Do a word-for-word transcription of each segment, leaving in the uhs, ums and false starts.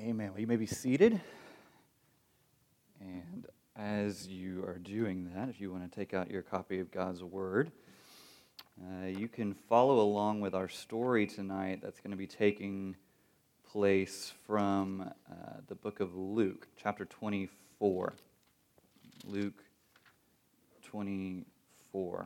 Amen. Well, you may be seated. And as you are doing that, if you want to take out your copy of God's Word, uh, you can follow along with our story tonight that's going to be taking place from uh, the book of Luke, chapter twenty-four. Luke twenty-four.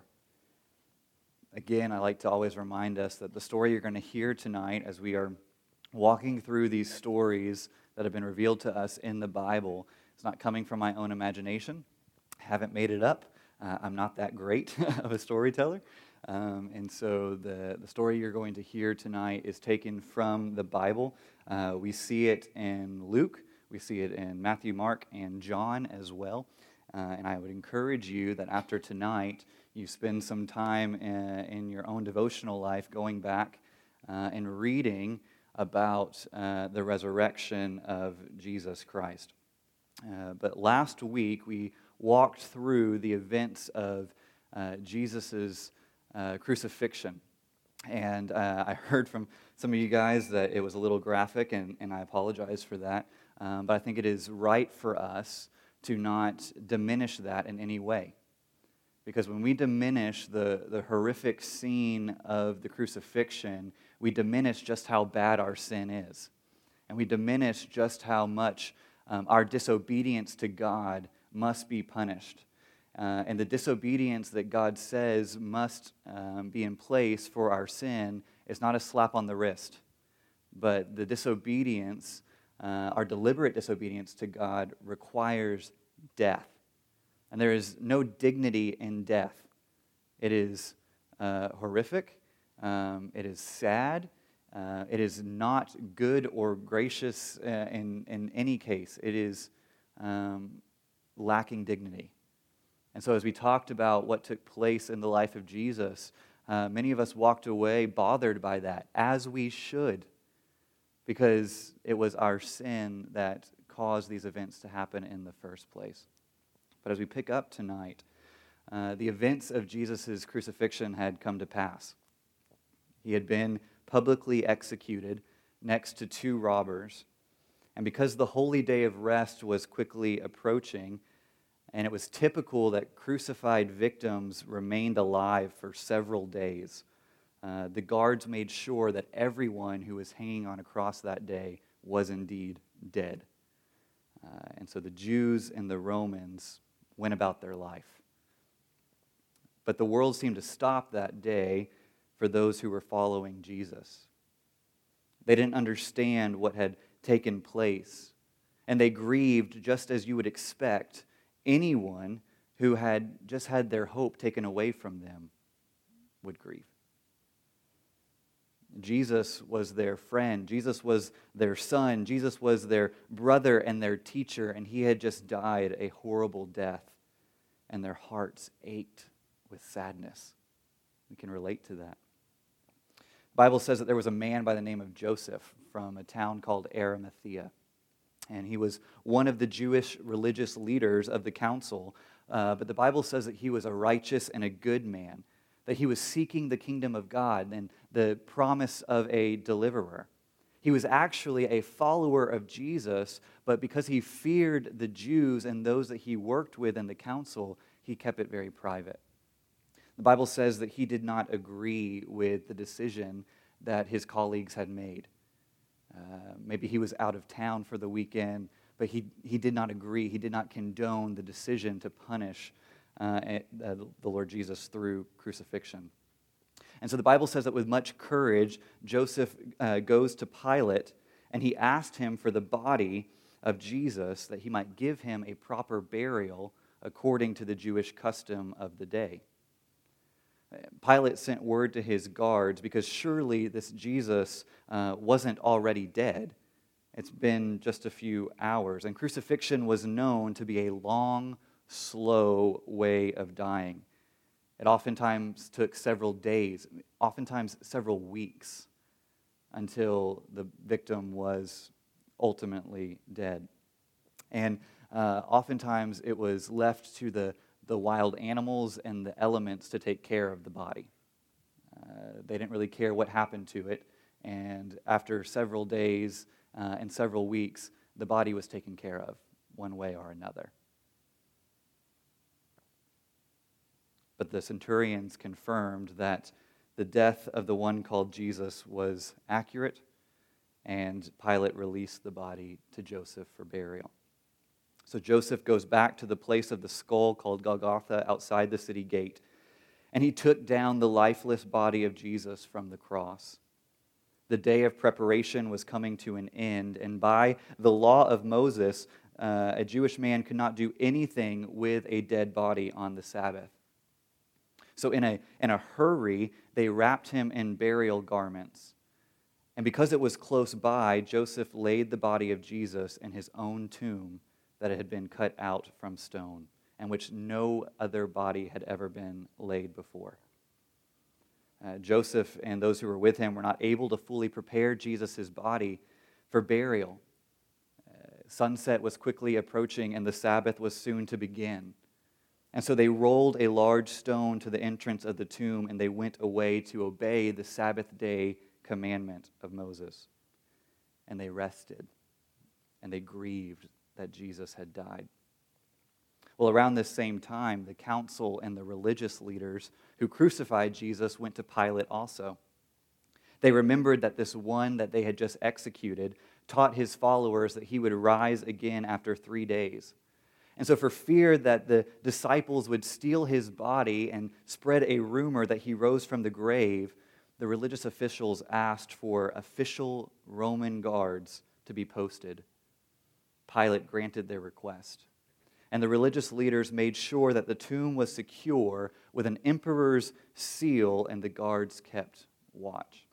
Again, I like to always remind us that the story you're going to hear tonight as we are walking through these stories that have been revealed to us in the Bible, it's not coming from my own imagination. I haven't made it up. Uh, I'm not that great of a storyteller. Um, and so the, the story you're going to hear tonight is taken from the Bible. Uh, we see it in Luke. We see it in Matthew, Mark, and John as well. Uh, and I would encourage you that after tonight, you spend some time in, in your own devotional life going back uh, and reading about uh, the resurrection of Jesus Christ. Uh, but last week, we walked through the events of uh, Jesus' uh, crucifixion. And uh, I heard from some of you guys that it was a little graphic, and, and I apologize for that. Um, but I think it is right for us to not diminish that in any way. Because when we diminish the, the horrific scene of the crucifixion, we diminish just how bad our sin is. And we diminish just how much um, our disobedience to God must be punished. Uh, and the disobedience that God says must um, be in place for our sin is not a slap on the wrist. But the disobedience, uh, our deliberate disobedience to God requires death. And there is no dignity in death. It is uh, horrific. Um, it is sad. Uh, it is not good or gracious uh, in, in any case. It is um, lacking dignity. And so as we talked about what took place in the life of Jesus, uh, many of us walked away bothered by that, as we should, because it was our sin that caused these events to happen in the first place. But as we pick up tonight, uh, the events of Jesus' crucifixion had come to pass. He had been publicly executed next to two robbers. And because the holy day of rest was quickly approaching, and it was typical that crucified victims remained alive for several days, uh, the guards made sure that everyone who was hanging on a cross that day was indeed dead. Uh, and so the Jews and the Romans went about their life. But the world seemed to stop that day for those who were following Jesus. They didn't understand what had taken place, and they grieved just as you would expect anyone who had just had their hope taken away from them would grieve. Jesus was their friend. Jesus was their son. Jesus was their brother and their teacher, and he had just died a horrible death, and their hearts ached with sadness. We can relate to that. The Bible says that there was a man by the name of Joseph from a town called Arimathea, and he was one of the Jewish religious leaders of the council, uh, but the Bible says that he was a righteous and a good man, that he was seeking the kingdom of God and the promise of a deliverer. He was actually a follower of Jesus, but because he feared the Jews and those that he worked with in the council, he kept it very private. The Bible says that he did not agree with the decision that his colleagues had made. Uh, maybe he was out of town for the weekend, but he, he did not agree. He did not condone the decision to punish uh, the Lord Jesus through crucifixion. And so the Bible says that with much courage, Joseph uh, goes to Pilate, and he asked him for the body of Jesus that he might give him a proper burial according to the Jewish custom of the day. Pilate sent word to his guards because surely this Jesus uh, wasn't already dead. It's been just a few hours. And crucifixion was known to be a long, slow way of dying. It oftentimes took several days, oftentimes several weeks, until the victim was ultimately dead. And uh, oftentimes it was left to the, the wild animals and the elements to take care of the body. Uh, they didn't really care what happened to it. And after several days, uh, in several weeks, the body was taken care of one way or another. But the centurions confirmed that the death of the one called Jesus was accurate, and Pilate released the body to Joseph for burial. So Joseph goes back to the place of the skull called Golgotha outside the city gate, and he took down the lifeless body of Jesus from the cross. The day of preparation was coming to an end, and by the law of Moses, uh, a Jewish man could not do anything with a dead body on the Sabbath. So in a, in a hurry, they wrapped him in burial garments. And because it was close by, Joseph laid the body of Jesus in his own tomb that had been cut out from stone, and which no other body had ever been laid before. Uh, Joseph and those who were with him were not able to fully prepare Jesus' body for burial. Uh, sunset was quickly approaching, and the Sabbath was soon to begin. And so they rolled a large stone to the entrance of the tomb, and they went away to obey the Sabbath day commandment of Moses. And they rested, and they grieved that Jesus had died. Well, around this same time, the council and the religious leaders who crucified Jesus went to Pilate also. They remembered that this one that they had just executed taught his followers that he would rise again after three days. And so for fear that the disciples would steal his body and spread a rumor that he rose from the grave, the religious officials asked for official Roman guards to be posted. Pilate granted their request. And the religious leaders made sure that the tomb was secure with an emperor's seal, and the guards kept watch.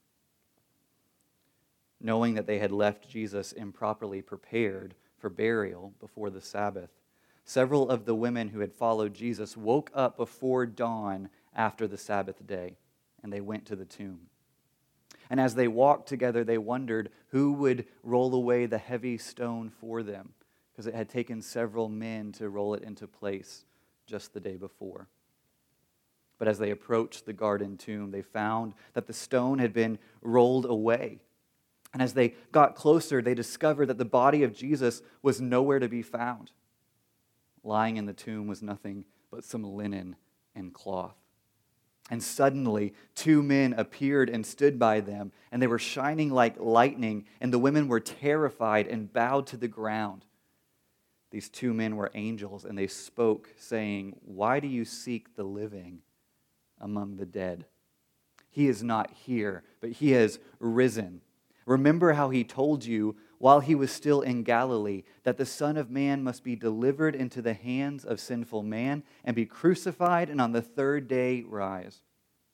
Knowing that they had left Jesus improperly prepared for burial before the Sabbath, several of the women who had followed Jesus woke up before dawn after the Sabbath day, and they went to the tomb. And as they walked together, they wondered who would roll away the heavy stone for them, because it had taken several men to roll it into place just the day before. But as they approached the garden tomb, they found that the stone had been rolled away. And as they got closer, they discovered that the body of Jesus was nowhere to be found. Lying in the tomb was nothing but some linen and cloth. And suddenly, two men appeared and stood by them, and they were shining like lightning, and the women were terrified and bowed to the ground. These two men were angels, and they spoke, saying, "Why do you seek the living among the dead? He is not here, but he has risen. Remember how he told you while he was still in Galilee that the Son of Man must be delivered into the hands of sinful man and be crucified and on the third day rise."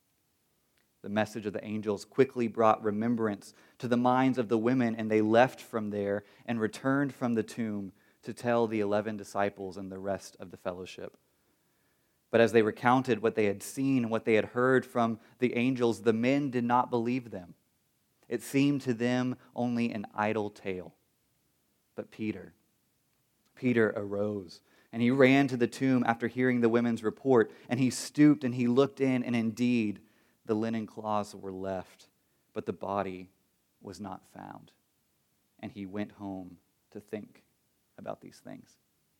The message of the angels quickly brought remembrance to the minds of the women, and they left from there and returned from the tomb to tell the eleven disciples and the rest of the fellowship. But as they recounted what they had seen and what they had heard from the angels, the men did not believe them. It seemed to them only an idle tale. But Peter, Peter arose, and he ran to the tomb after hearing the women's report, and he stooped and he looked in, and indeed the linen cloths were left, but the body was not found. And he went home to think about these things.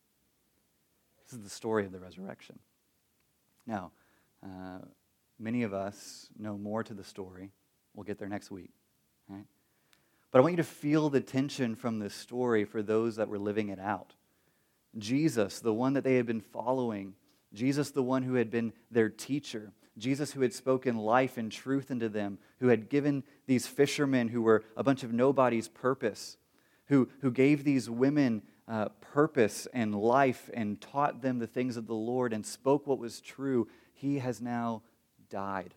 This is the story of the resurrection. Now, uh, many of us know more to the story. We'll get there next week. Right? But I want you to feel the tension from this story for those that were living it out. Jesus, the one that they had been following, Jesus, the one who had been their teacher, Jesus who had spoken life and truth into them, who had given these fishermen who were a bunch of nobodies purpose, who, who gave these women uh, purpose and life and taught them the things of the Lord and spoke what was true. He has now died.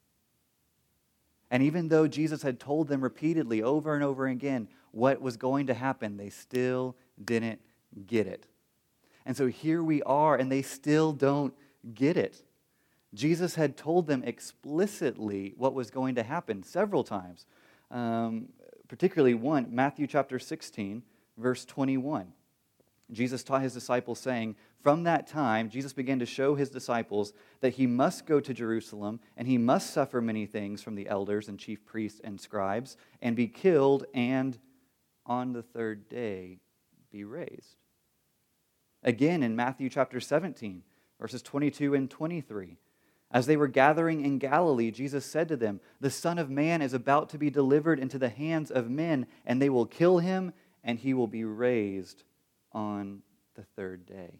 And even though Jesus had told them repeatedly over and over again what was going to happen, they still didn't get it. And so here we are, and they still don't get it. Jesus had told them explicitly what was going to happen several times. Um, particularly one, Matthew chapter sixteen, verse twenty-one. Jesus taught his disciples, saying, "From that time, Jesus began to show his disciples that he must go to Jerusalem, and he must suffer many things from the elders and chief priests and scribes, and be killed and on the third day be raised. Again, in Matthew chapter seventeen, verses twenty-two and twenty-three, as they were gathering in Galilee, Jesus said to them, "The Son of Man is about to be delivered into the hands of men, and they will kill him, and he will be raised on the third day."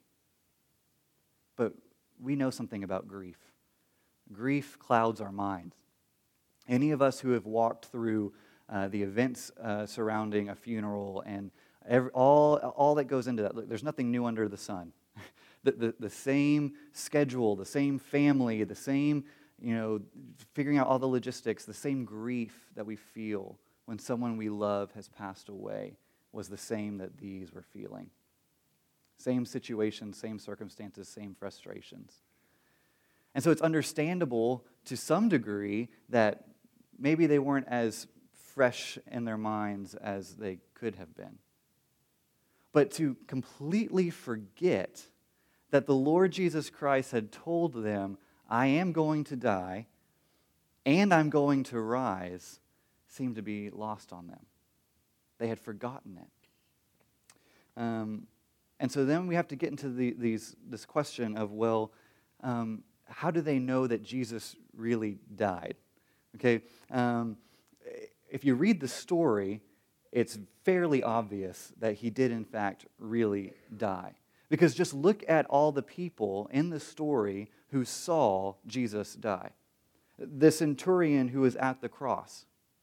But we know something about grief. Grief clouds our minds. Any of us who have walked through uh, the events uh, surrounding a funeral and every, all, all that goes into that, look, there's nothing new under the sun. the, the, the same schedule, the same family, the same, you know, figuring out all the logistics, the same grief that we feel when someone we love has passed away was the same that these were feeling. Same situations, same circumstances, same frustrations. And so it's understandable to some degree that maybe they weren't as fresh in their minds as they could have been. But to completely forget that the Lord Jesus Christ had told them, "I am going to die and I'm going to rise," seemed to be lost on them. They had forgotten it. Um, and so then we have to get into the, these this question of, well, um, how do they know that Jesus really died? Okay, um, if you read the story, it's fairly obvious that he did in fact really die. Because just look at all the people in the story who saw Jesus die. The centurion who was at the cross,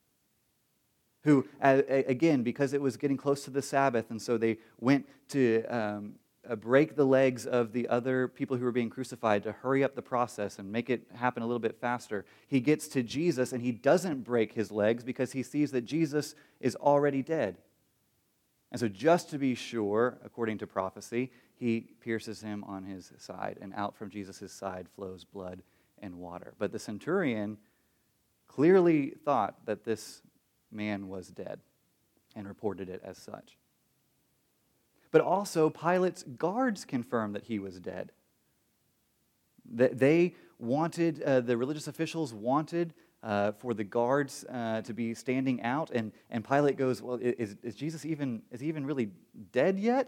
who, again, because it was getting close to the Sabbath, and so they went to um, break the legs of the other people who were being crucified to hurry up the process and make it happen a little bit faster. He gets to Jesus, and he doesn't break his legs because he sees that Jesus is already dead. And so just to be sure, according to prophecy, he pierces him on his side, and out from Jesus' side flows blood and water. But the centurion clearly thought that this man was dead and reported it as such. But also, Pilate's guards confirmed that he was dead. They wanted, uh, the religious officials wanted uh, for the guards uh, to be standing out, and, and Pilate goes, "Well, is, is Jesus even, is he even really dead yet?"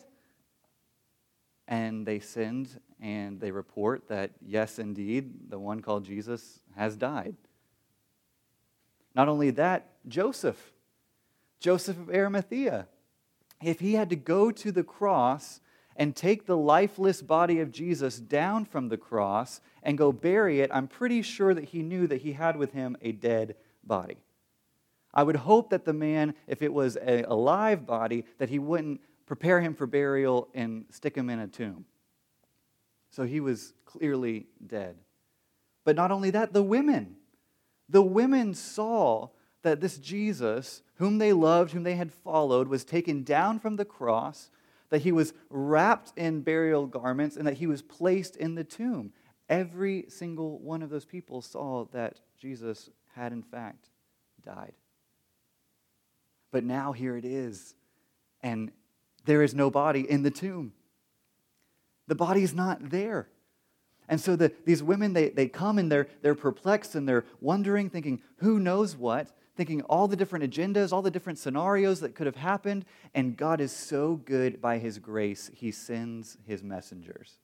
And they send and they report that, yes, indeed, the one called Jesus has died. Not only that, Joseph, Joseph of Arimathea, if he had to go to the cross and take the lifeless body of Jesus down from the cross and go bury it, I'm pretty sure that he knew that he had with him a dead body. I would hope that the man, if it was a alive body, that he wouldn't prepare him for burial and stick him in a tomb. So he was clearly dead. But not only that, the women. The women saw that this Jesus, whom they loved, whom they had followed, was taken down from the cross, that he was wrapped in burial garments, and that he was placed in the tomb. Every single one of those people saw that Jesus had in fact died. But now here it is, and there is no body in the tomb. The body's not there. And so the, these women, they, they come and they're, they're perplexed and they're wondering, thinking, who knows what, thinking all the different agendas, all the different scenarios that could have happened. And God is so good by his grace, he sends his messengers.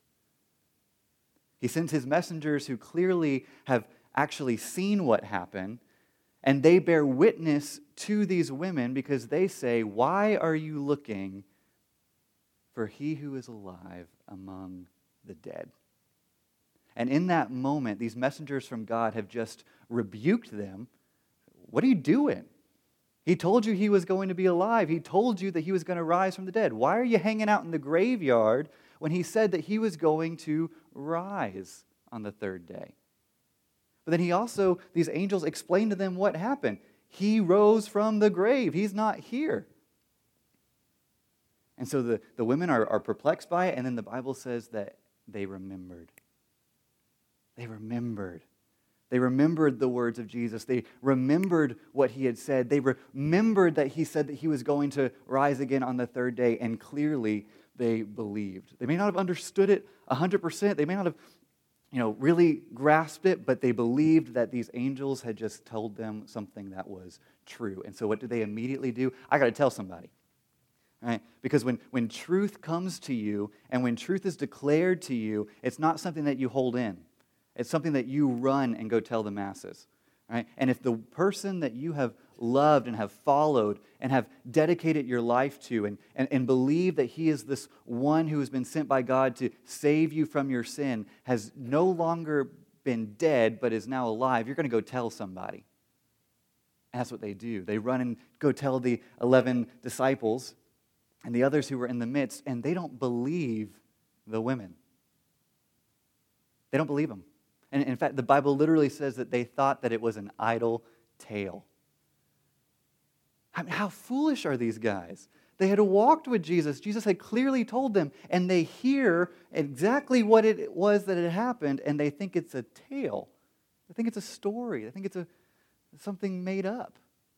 He sends his messengers who clearly have actually seen what happened, and they bear witness to these women because they say, "Why are you looking for he who is alive among the dead?" And in that moment, these messengers from God have just rebuked them. What are you doing? He told you he was going to be alive. He told you that he was going to rise from the dead. Why are you hanging out in the graveyard when he said that he was going to rise on the third day? But then he also, these angels explained to them what happened. He rose from the grave. He's not here. And so the, the women are, are perplexed by it, and then the Bible says that they remembered. They remembered. They remembered the words of Jesus. They remembered what he had said. They remembered that he said that he was going to rise again on the third day, and clearly they believed. They may not have understood it one hundred percent. They may not have, you know, really grasped it, but they believed that these angels had just told them something that was true. And so what did they immediately do? I got to tell somebody. Right? Because when, when truth comes to you and when truth is declared to you, it's not something that you hold in. It's something that you run and go tell the masses. Right? And if the person that you have loved and have followed and have dedicated your life to and, and, and believe that he is this one who has been sent by God to save you from your sin has no longer been dead but is now alive, you're going to go tell somebody. And that's what they do. They run and go tell the eleven disciples and the others who were in the midst, and they don't believe the women. They don't believe them. And in fact, the Bible literally says that they thought that it was an idle tale. I mean, how foolish are these guys? They had walked with Jesus. Jesus had clearly told them, and they hear exactly what it was that had happened, and they think it's a tale. They think it's a story. They think it's a something made up.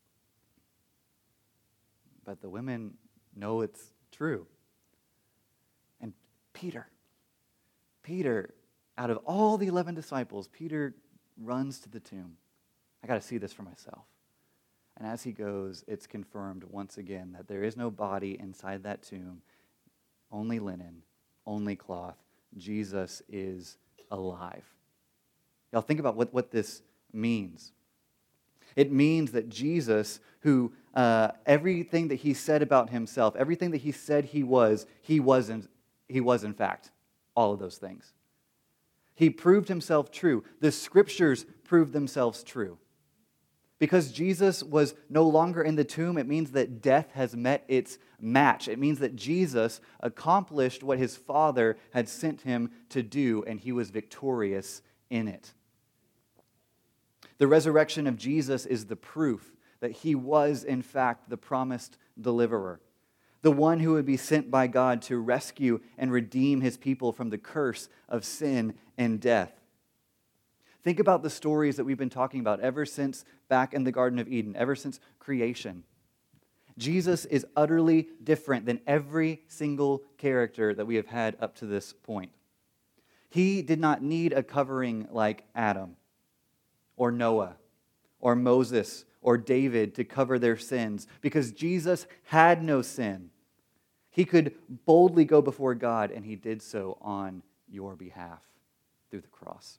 But the women know it's true. And Peter, Peter, out of all the eleven disciples, Peter runs to the tomb. I got to see this for myself. And as he goes, it's confirmed once again that there is no body inside that tomb, only linen, only cloth. Jesus is alive. Y'all think about what, what this means. It means that Jesus, who uh, everything that he said about himself, everything that he said he was, he wasn't, he was in fact all of those things. He proved himself true. The scriptures proved themselves true. Because Jesus was no longer in the tomb, it means that death has met its match. It means that Jesus accomplished what his Father had sent him to do, and he was victorious in it. The resurrection of Jesus is the proof that he was, in fact, the promised deliverer, the one who would be sent by God to rescue and redeem his people from the curse of sin and death. Think about the stories that we've been talking about ever since back in the Garden of Eden, ever since creation. Jesus is utterly different than every single character that we have had up to this point. He did not need a covering like Adam or Noah or Moses or David to cover their sins because Jesus had no sin. He could boldly go before God, and he did so on your behalf through the cross.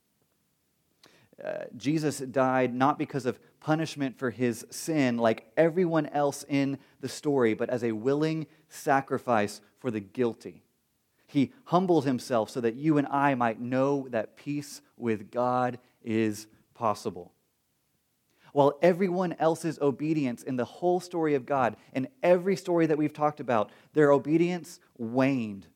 Uh, Jesus died not because of punishment for his sin like everyone else in the story, but as a willing sacrifice for the guilty. He humbled himself so that you and I might know that peace with God is possible. While everyone else's obedience in the whole story of God, and every story that we've talked about, their obedience waned,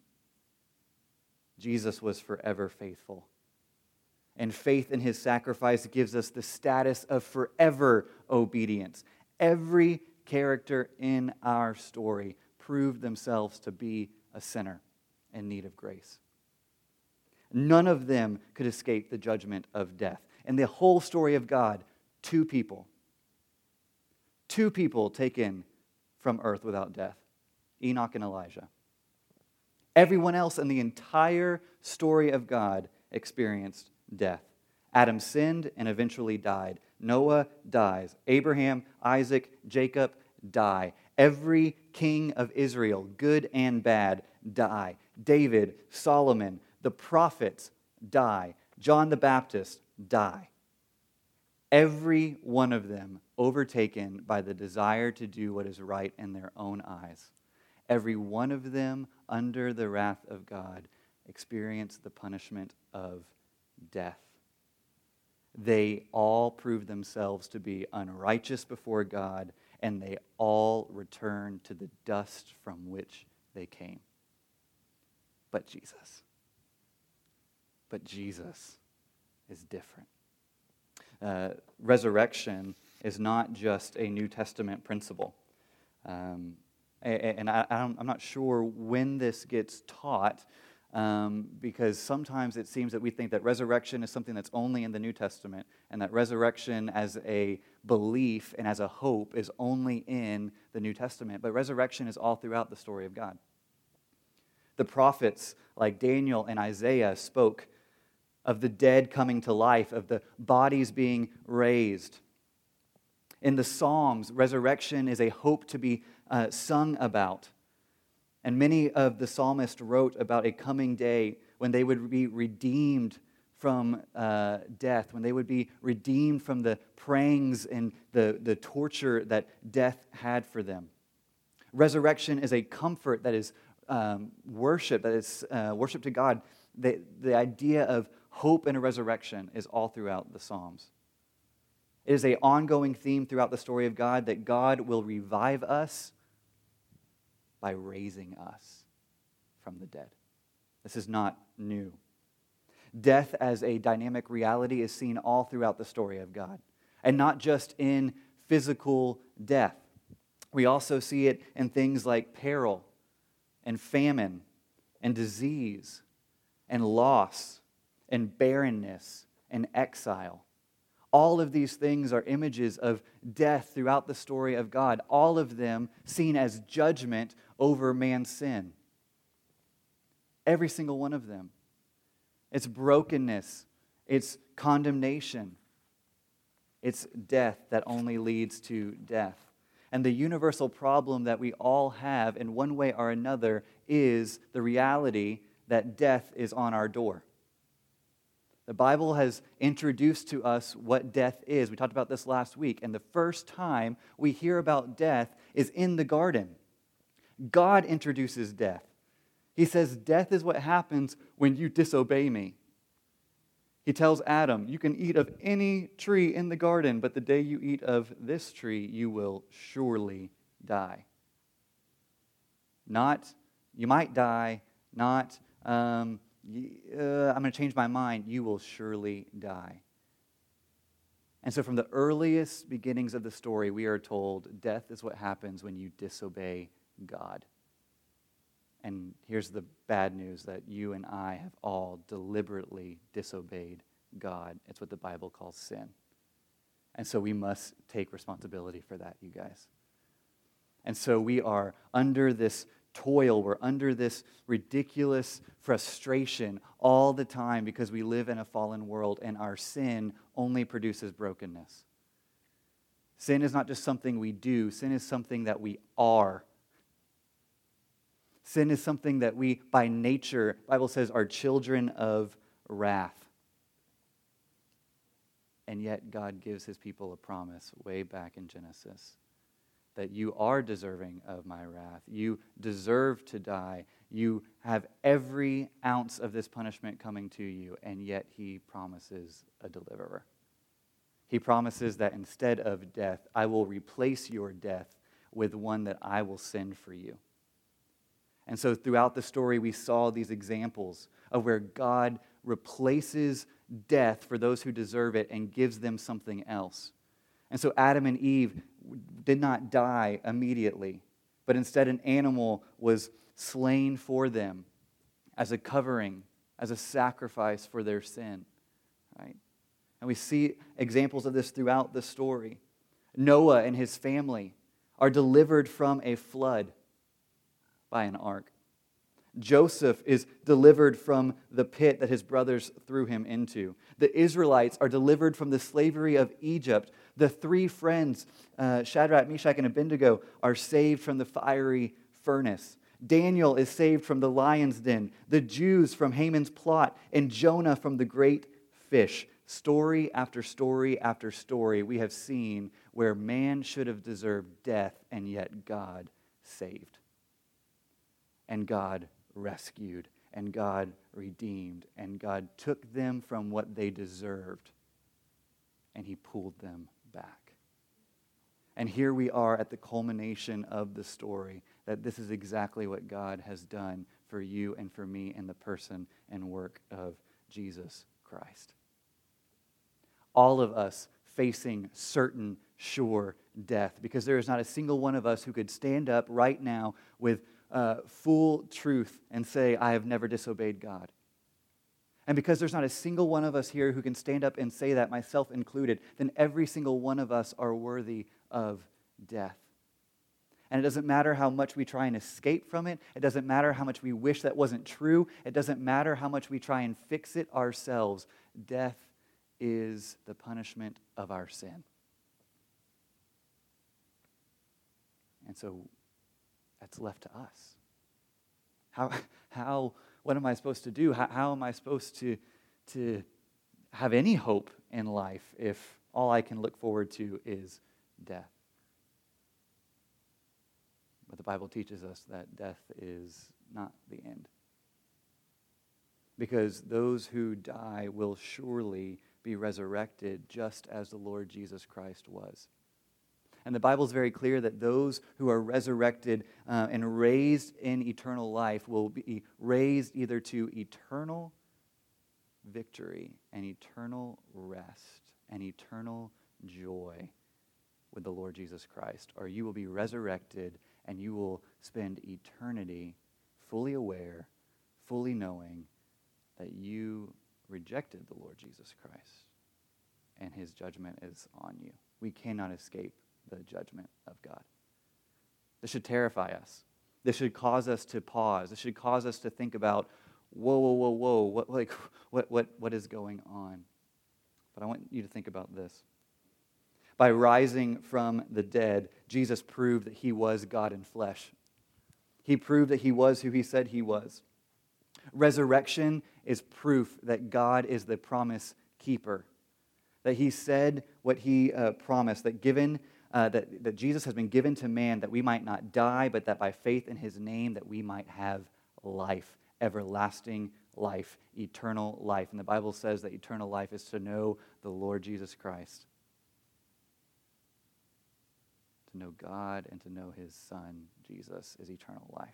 Jesus was forever faithful. And faith in his sacrifice gives us the status of forever obedience. Every character in our story proved themselves to be a sinner in need of grace. None of them could escape the judgment of death. In the whole story of God, two people, two people taken from earth without death, Enoch and Elijah. Everyone else in the entire story of God experienced death. Adam sinned and eventually died. Noah dies. Abraham, Isaac, Jacob die. Every king of Israel, good and bad, die. David, Solomon, the prophets die. John the Baptist die. Every one of them overtaken by the desire to do what is right in their own eyes. Every one of them under the wrath of God experienced the punishment of death. They all proved themselves to be unrighteous before God, and they all returned to the dust from which they came. But Jesus. But Jesus is different. Uh, resurrection is not just a New Testament principle. Um, and I, I'm not sure when this gets taught, um, because sometimes it seems that we think that resurrection is something that's only in the New Testament, and that resurrection as a belief and as a hope is only in the New Testament. But resurrection is all throughout the story of God. The prophets like Daniel and Isaiah spoke of the dead coming to life, of the bodies being raised. In the Psalms, resurrection is a hope to be uh, sung about. And many of the psalmists wrote about a coming day when they would be redeemed from uh, death, when they would be redeemed from the pangs and the, the torture that death had for them. Resurrection is a comfort that is um, worship, that is uh, worship to God. The, the idea of hope in a resurrection is all throughout the Psalms. It is an ongoing theme throughout the story of God that God will revive us by raising us from the dead. This is not new. Death as a dynamic reality is seen all throughout the story of God, and not just in physical death. We also see it in things like peril and famine and disease and loss and barrenness and exile. All of these things are images of death throughout the story of God, all of them seen as judgment over man's sin. Every single one of them. It's brokenness, it's condemnation, it's death that only leads to death. And the universal problem that we all have in one way or another is the reality that death is on our door. The Bible has introduced to us what death is. We talked about this last week, and the first time we hear about death is in the garden. God introduces death. He says, death is what happens when you disobey me. He tells Adam, you can eat of any tree in the garden, but the day you eat of this tree, you will surely die. Not, you might die, not, um, uh, I'm going to change my mind, you will surely die. And so from the earliest beginnings of the story, we are told death is what happens when you disobey God. And here's the bad news, that you and I have all deliberately disobeyed God. It's what the Bible calls sin. And so we must take responsibility for that, you guys. And so we are under this toil, we're under this ridiculous frustration all the time because we live in a fallen world and our sin only produces brokenness. Sin is not just something we do, sin is something that we are. Sin is something that we, by nature, the Bible says, are children of wrath. And yet God gives his people a promise way back in Genesis that you are deserving of my wrath. You deserve to die. You have every ounce of this punishment coming to you, and yet he promises a deliverer. He promises that instead of death, I will replace your death with one that I will send for you. And so throughout the story, we saw these examples of where God replaces death for those who deserve it and gives them something else. And so Adam and Eve did not die immediately, but instead an animal was slain for them as a covering, as a sacrifice for their sin. Right? And we see examples of this throughout the story. Noah and his family are delivered from a flood by an ark. Joseph is delivered from the pit that his brothers threw him into. The Israelites are delivered from the slavery of Egypt. The three friends, uh, Shadrach, Meshach, and Abednego, are saved from the fiery furnace. Daniel is saved from the lion's den. The Jews from Haman's plot, and Jonah from the great fish. Story after story after story we have seen where man should have deserved death, and yet God saved. And God rescued, and God redeemed, and God took them from what they deserved, and he pulled them back. And here we are at the culmination of the story, that this is exactly what God has done for you and for me in the person and work of Jesus Christ. All of us facing certain, sure death, because there is not a single one of us who could stand up right now with Uh, full truth and say, I have never disobeyed God. And because there's not a single one of us here who can stand up and say that, myself included, then every single one of us are worthy of death. And it doesn't matter how much we try and escape from it. It doesn't matter how much we wish that wasn't true. It doesn't matter how much we try and fix it ourselves. Death is the punishment of our sin. And so that's left to us. How, how, what am I supposed to do? How, how am I supposed to, to have any hope in life if all I can look forward to is death? But the Bible teaches us that death is not the end. Because those who die will surely be resurrected just as the Lord Jesus Christ was. And the Bible is very clear that those who are resurrected uh, and raised in eternal life will be raised either to eternal victory and eternal rest and eternal joy with the Lord Jesus Christ, or you will be resurrected and you will spend eternity fully aware, fully knowing that you rejected the Lord Jesus Christ and his judgment is on you. We cannot escape the judgment of God. This should terrify us. This should cause us to pause. This should cause us to think about, whoa, whoa, whoa, whoa, what, like, what, what, what is going on? But I want you to think about this. By rising from the dead, Jesus proved that he was God in flesh. He proved that he was who he said he was. Resurrection is proof that God is the promise keeper. That he said what he uh, promised, that given uh, that, that Jesus has been given to man that we might not die, but that by faith in his name that we might have life, everlasting life, eternal life. And the Bible says that eternal life is to know the Lord Jesus Christ. To know God and to know his Son, Jesus, is eternal life.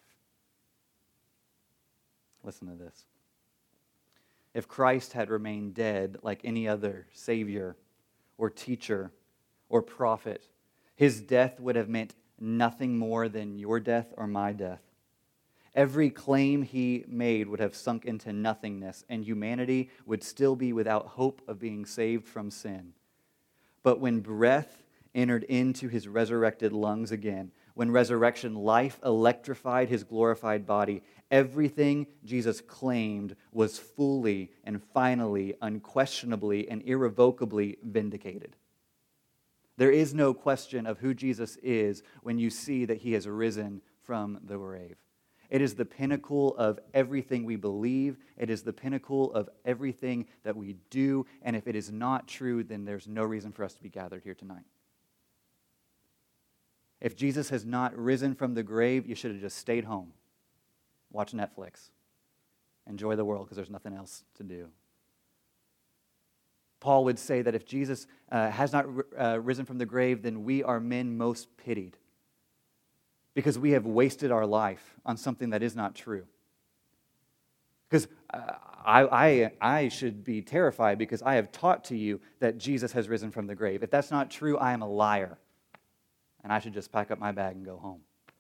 Listen to this. If Christ had remained dead like any other Savior or teacher or prophet, his death would have meant nothing more than your death or my death. Every claim he made would have sunk into nothingness, and humanity would still be without hope of being saved from sin. But when breath entered into his resurrected lungs again, when resurrection life electrified his glorified body, everything Jesus claimed was fully and finally, unquestionably, and irrevocably vindicated. There is no question of who Jesus is when you see that he has risen from the grave. It is the pinnacle of everything we believe. It is the pinnacle of everything that we do. And if it is not true, then there's no reason for us to be gathered here tonight. If Jesus has not risen from the grave, you should have just stayed home. Watch Netflix. Enjoy the world because there's nothing else to do. Paul would say that if Jesus uh, has not uh, risen from the grave, then we are men most pitied because we have wasted our life on something that is not true. Because uh, I, I, I should be terrified because I have taught to you that Jesus has risen from the grave. If that's not true, I am a liar. And I should just pack up my bag and go home.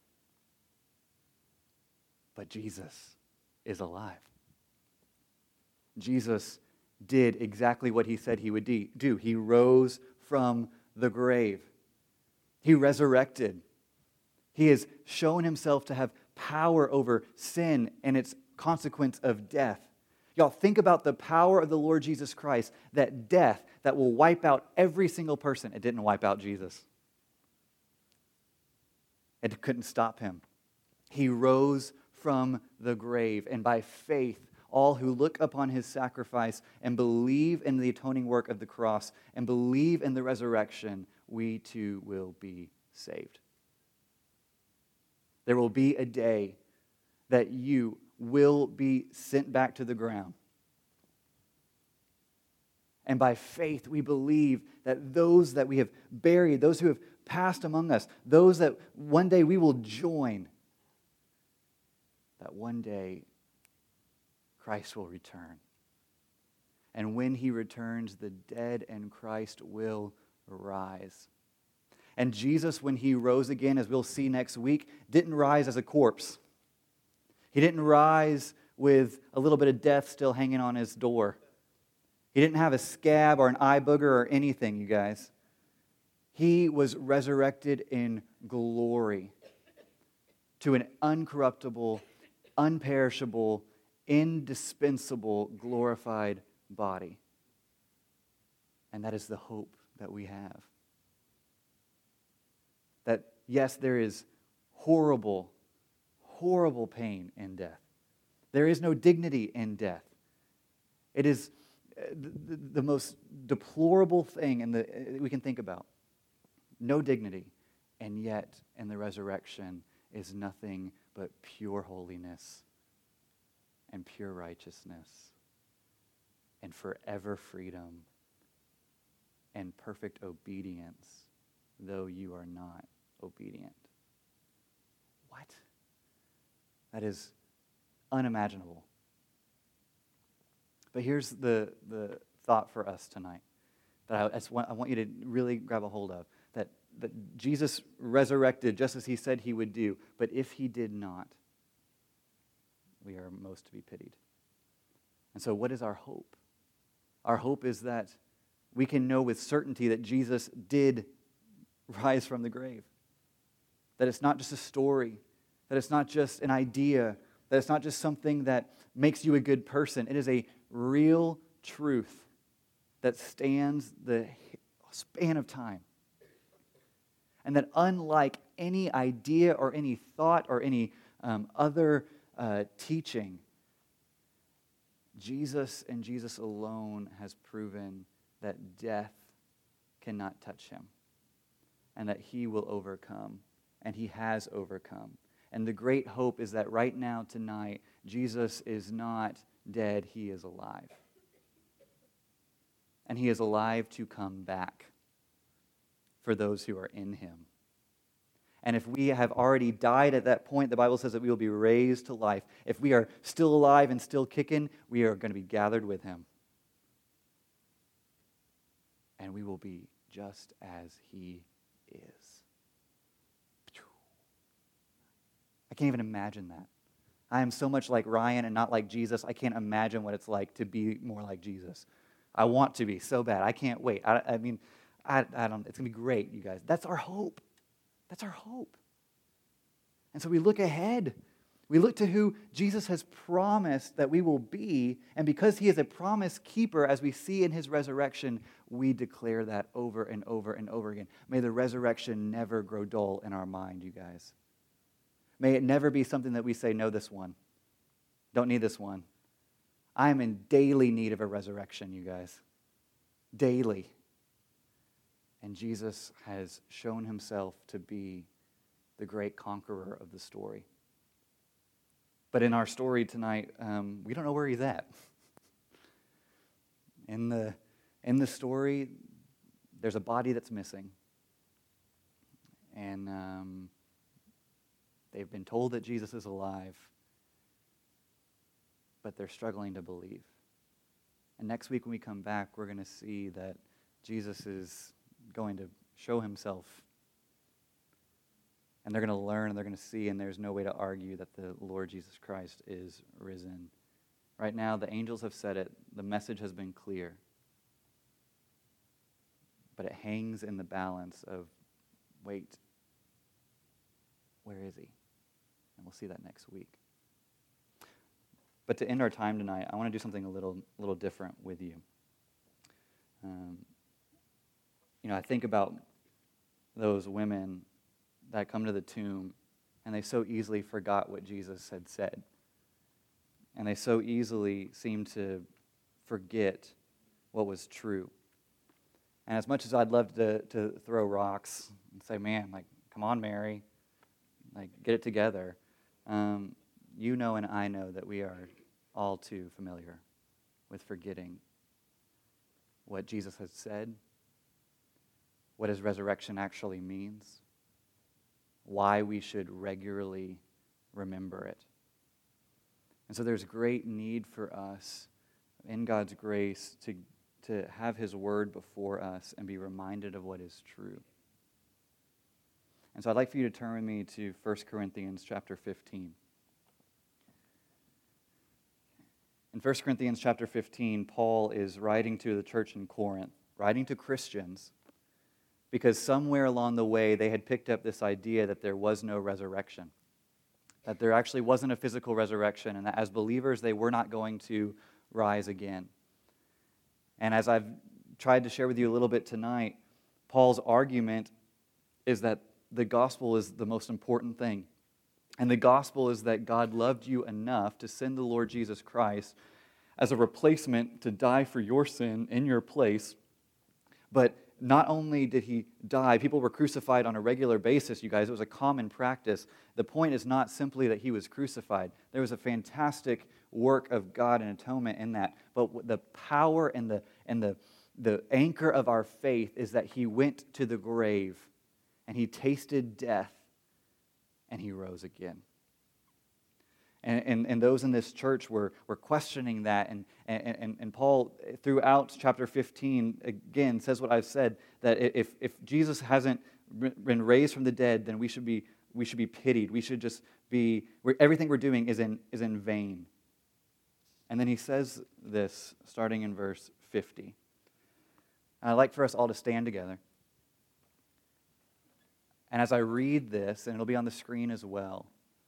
But Jesus is alive. Jesus did exactly what he said he would do. He rose from the grave. He resurrected. He has shown himself to have power over sin and its consequence of death. Y'all, think about the power of the Lord Jesus Christ, that death that will wipe out every single person. It didn't wipe out Jesus. It couldn't stop him. He rose from the grave, and by faith, all who look upon his sacrifice and believe in the atoning work of the cross and believe in the resurrection, we too will be saved. There will be a day that you will be sent back to the ground. And by faith, we believe that those that we have buried, those who have passed among us, those that one day we will join, that one day Christ will return. And when he returns, the dead in Christ will rise. And Jesus, when he rose again, as we'll see next week, didn't rise as a corpse. He didn't rise with a little bit of death still hanging on his door. He didn't have a scab or an eye booger or anything, you guys. He was resurrected in glory to an uncorruptible, unperishable, indispensable, glorified body. And that is the hope that we have. That, yes, there is horrible, horrible pain in death. There is no dignity in death. It is the, the most deplorable thing in the, we can think about. No dignity. And yet, in the resurrection, is nothing but pure holiness and pure righteousness and forever freedom and perfect obedience, though you are not obedient. What? That is unimaginable. But here's the, the thought for us tonight that I, that's what I want you to really grab a hold of. That, that Jesus resurrected just as he said he would do. But if he did not, we are most to be pitied. And so what is our hope? Our hope is that we can know with certainty that Jesus did rise from the grave. That it's not just a story. That it's not just an idea. That it's not just something that makes you a good person. It is a real truth that stands the span of time. And that unlike any idea or any thought or any um, other uh, teaching, Jesus and Jesus alone has proven that death cannot touch him and that he will overcome, and he has overcome. And the great hope is that right now, tonight, Jesus is not dead, he is alive. And he is alive to come back for those who are in him. And if we have already died at that point, the Bible says that we will be raised to life. If we are still alive and still kicking, we are going to be gathered with him. And we will be just as he is. I can't even imagine that. I am so much like Ryan and not like Jesus. I can't imagine what it's like to be more like Jesus. I want to be so bad. I can't wait. I, I mean, I, I don't. It's going to be great, you guys. That's our hope. That's our hope. And so we look ahead. We look to who Jesus has promised that we will be. And because he is a promise keeper, as we see in his resurrection, we declare that over and over and over again. May the resurrection never grow dull in our mind, you guys. May it never be something that we say, no, this one. Don't need this one. I am in daily need of a resurrection, you guys. Daily. And Jesus has shown himself to be the great conqueror of the story. But in our story tonight, um, we don't know where he's at. In the, in the story, there's a body that's missing. And um, they've been told that Jesus is alive, but they're struggling to believe. And next week when we come back, we're going to see that Jesus is going to show himself. And they're going to learn and they're going to see, and there's no way to argue that the Lord Jesus Christ is risen. Right now, the angels have said it. The message has been clear. But it hangs in the balance of, wait, where is he? And we'll see that next week. But to end our time tonight, I want to do something a little, little different with you. Um, you know, I think about those women that come to the tomb, and they so easily forgot what Jesus had said. And they so easily seem to forget what was true. And as much as I'd love to, to throw rocks and say, man, like, come on, Mary, like, get it together, um, you know and I know that we are all too familiar with forgetting what Jesus has said, what his resurrection actually means, why we should regularly remember it. And so there's great need for us, in God's grace, to, to have his word before us and be reminded of what is true. And so I'd like for you to turn with me to First Corinthians chapter fifteen. In First Corinthians chapter fifteen, Paul is writing to the church in Corinth, writing to Christians, because somewhere along the way they had picked up this idea that there was no resurrection, that there actually wasn't a physical resurrection, and that as believers they were not going to rise again. And as I've tried to share with you a little bit tonight, Paul's argument is that the gospel is the most important thing. And the gospel is that God loved you enough to send the Lord Jesus Christ as a replacement to die for your sin in your place. But not only did he die, people were crucified on a regular basis, you guys. It was a common practice. The point is not simply that he was crucified. There was a fantastic work of God and atonement in that. But the power and the, and the, the anchor of our faith is that he went to the grave and he tasted death and he rose again. And, and, and those in this church were, were questioning that. And, and, and Paul, throughout chapter fifteen, again, says what I've said, that if, if Jesus hasn't been raised from the dead, then we should be, we should be pitied. We should just be, we're, everything we're doing is in, is in vain. And then he says this, starting in verse fifty. And I'd like for us all to stand together. And as I read this, and it'll be on the screen as well,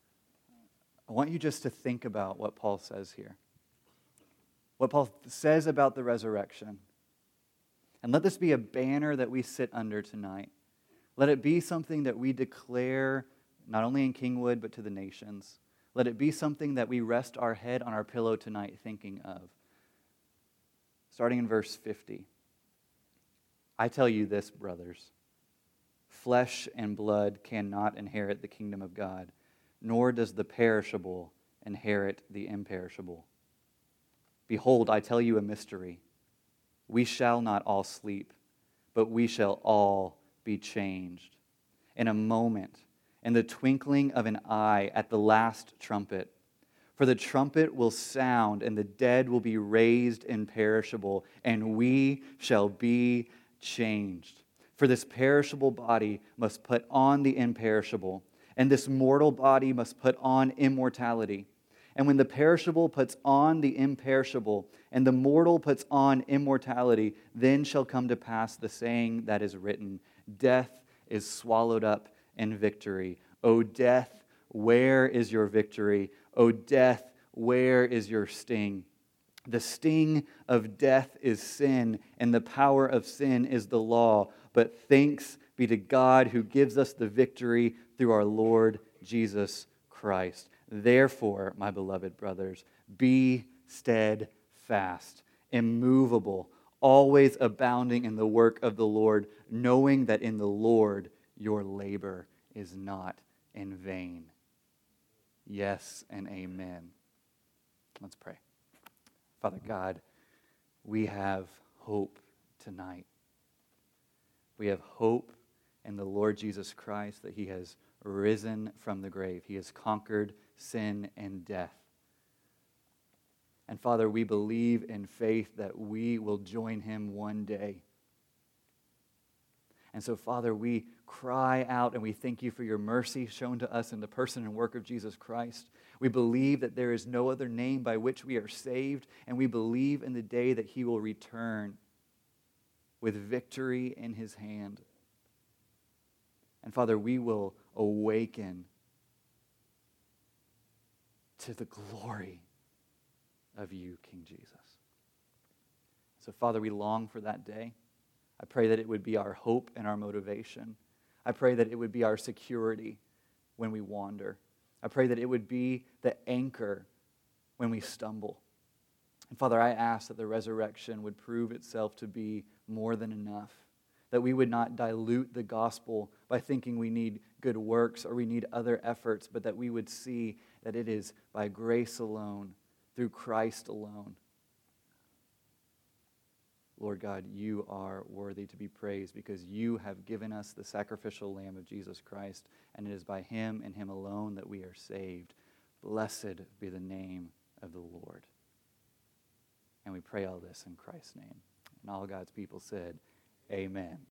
I want you just to think about what Paul says here. What Paul says about the resurrection. And let this be a banner that we sit under tonight. Let it be something that we declare not only in Kingwood, but to the nations. Let it be something that we rest our head on our pillow tonight thinking of. Starting in verse fifty. I tell you this, brothers. Flesh and blood cannot inherit the kingdom of God, nor does the perishable inherit the imperishable. Behold, I tell you a mystery. We shall not all sleep, but we shall all be changed. In a moment, in the twinkling of an eye, at the last trumpet. For the trumpet will sound, and the dead will be raised imperishable, and we shall be changed. For this perishable body must put on the imperishable, and this mortal body must put on immortality. And when the perishable puts on the imperishable, and the mortal puts on immortality, then shall come to pass the saying that is written, death is swallowed up in victory. O death, where is your victory? O death, where is your sting? The sting of death is sin, and the power of sin is the law. But thanks be to God who gives us the victory through our Lord Jesus Christ. Therefore, my beloved brothers, be steadfast, immovable, always abounding in the work of the Lord, knowing that in the Lord your labor is not in vain. Yes and amen. Let's pray. Father God, we have hope tonight. We have hope in the Lord Jesus Christ that he has risen from the grave. He has conquered sin and death. And Father, we believe in faith that we will join him one day. And so, Father, we cry out and we thank you for your mercy shown to us in the person and work of Jesus Christ. We believe that there is no other name by which we are saved, and we believe in the day that he will return with victory in his hand. And Father, we will awaken to the glory of you, King Jesus. So, Father, we long for that day. I pray that it would be our hope and our motivation. I pray that it would be our security when we wander. I pray that it would be the anchor when we stumble. And Father, I ask that the resurrection would prove itself to be more than enough, that we would not dilute the gospel by thinking we need good works or we need other efforts, but that we would see that it is by grace alone, through Christ alone. Lord God, you are worthy to be praised because you have given us the sacrificial Lamb of Jesus Christ, and it is by him and him alone that we are saved. Blessed be the name of the Lord. And we pray all this in Christ's name. And all God's people said, amen.